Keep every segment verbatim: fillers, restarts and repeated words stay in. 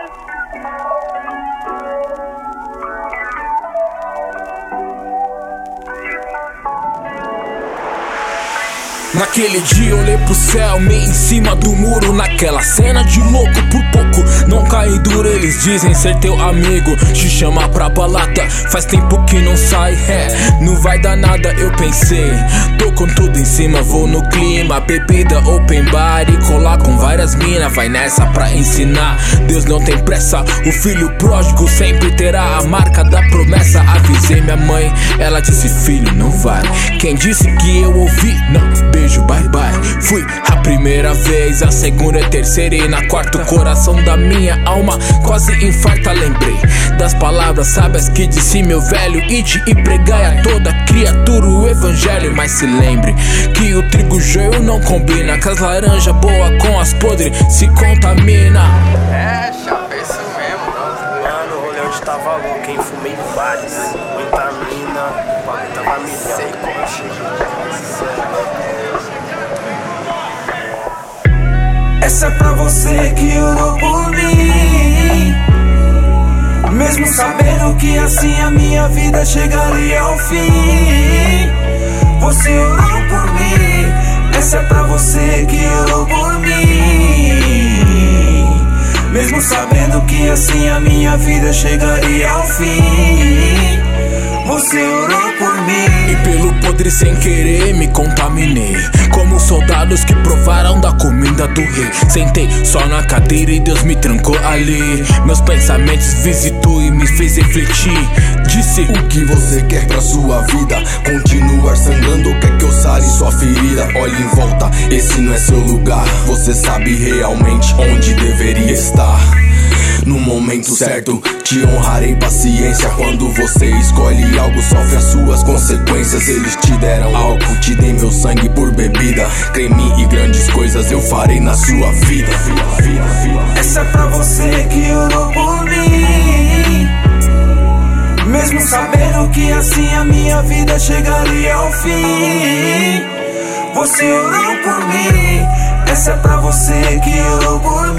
Naquele dia eu olhei pro céu, meio em cima do muro. Naquela cena de louco, por pouco não caí duro. Eles dizem ser teu amigo, te chama pra balada, faz tempo que não sai, é, não vai dar nada. Eu pensei, tô com tudo em cima, vou no clima. Bebida, open bar e colar com várias minas. Vai nessa pra ensinar, Deus não tem pressa. O filho pródigo sempre terá a marca da promessa. Avisei minha mãe, ela disse filho, não vai. Quem disse que eu ouvi, não, beijo, bye bye. Fui a primeira vez, a segunda e a terceira e na quarta o coração da minha alma quase infarta. Lembrei das palavras sábias que disse meu velho: ide e pregai a toda criatura o evangelho. Mas se lembre que o trigo joio não combina, que as laranjas boas com as podres se contamina. É, chapa, é isso mesmo. Mano, o rolê onde tava louco, hein? Fumei vários, muita mina, o bagulho tava me sei como eu cheguei. Essa é pra você que orou por mim, mesmo sabendo que assim a minha vida chegaria ao fim. Você orou por mim. Essa é pra você que orou por mim, mesmo sabendo que assim a minha vida chegaria ao fim. Você orou por mim. E pelo podre sem querer me contaminei, como soldados que provaram da comida do rei. Sentei só na cadeira e Deus me trancou ali. Meus pensamentos visitou e me fez refletir. Disse: o que você quer pra sua vida? Continuar sangrando, quer que eu sare sua ferida? Olhe em volta, esse não é seu lugar. Você sabe realmente onde deveria estar. No momento certo, te honrarei paciência. Quando você escolhe algo, sofre as suas consequências. Eles te deram algo, te dei meu sangue por bebida. Crê em mim e grandes coisas eu farei na sua vida. Essa é pra você que orou por mim, mesmo sabendo que assim a minha vida chegaria ao fim. Você orou por mim. Essa é pra você que orou por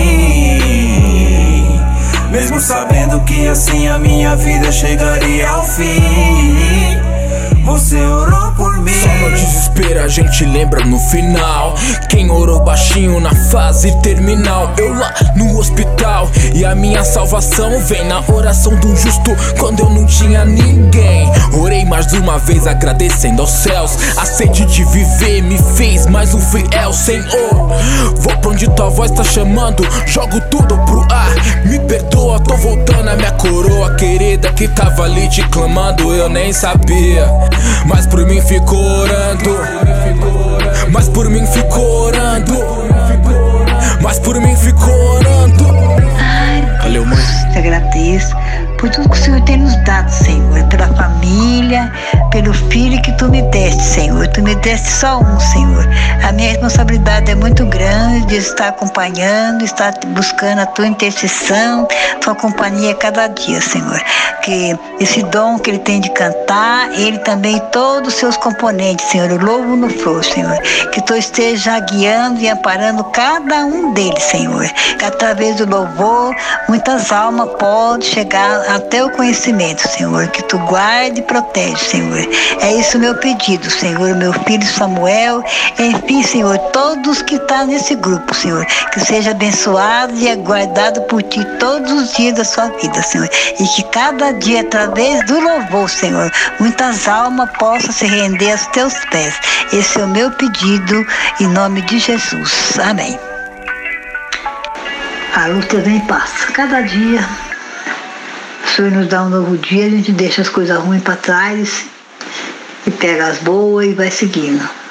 mim, mesmo sabendo que assim a minha vida chegaria ao fim. Você orou por mim. Só no desespero a gente lembra no final. Quem orou baixinho na fase terminal. Eu lá no hospital e a minha salvação vem na oração do justo quando eu não tinha ninguém. Orei mais uma vez agradecendo aos céus. A sede de viver me fez mais um fiel Senhor. Vou pra onde tua voz tá chamando, jogo tudo pro ar. Me perdoa, tô voltando a minha coroa querida que tava ali te clamando. Eu nem sabia, mas por mim ficou orando. Mas por mim ficou orando. Mas por mim ficou orando. Ai, valeu, mãe. Te agradeço por tudo que o Senhor tem nos dado, Senhor. Pela família, pelo filho que tu me deste, Senhor. Tu me deste só um, Senhor. A minha responsabilidade é muito grande de estar acompanhando, estar buscando a tua intercessão, tua companhia cada dia, Senhor. Que esse dom que ele tem de cantar, ele também, todos os seus componentes, Senhor, o lobo no flor, Senhor. Que tu esteja guiando e amparando cada um deles, Senhor. Que através do louvor, muitas almas podem chegar até o conhecimento, Senhor. Que tu guarde e protege, Senhor. É isso o meu pedido, Senhor. Meu filho Samuel, enfim, Senhor, todos que estão nesse grupo, Senhor. Que seja abençoado e guardado por ti todos os dias da sua vida, Senhor. E que cada dia, através do louvor, Senhor, muitas almas possam se render aos teus pés. Esse é o meu pedido, em nome de Jesus. Amém. A luta vem e passa. Cada dia, o Senhor nos dá um novo dia, a gente deixa as coisas ruins para trás e pega as boas e vai seguindo.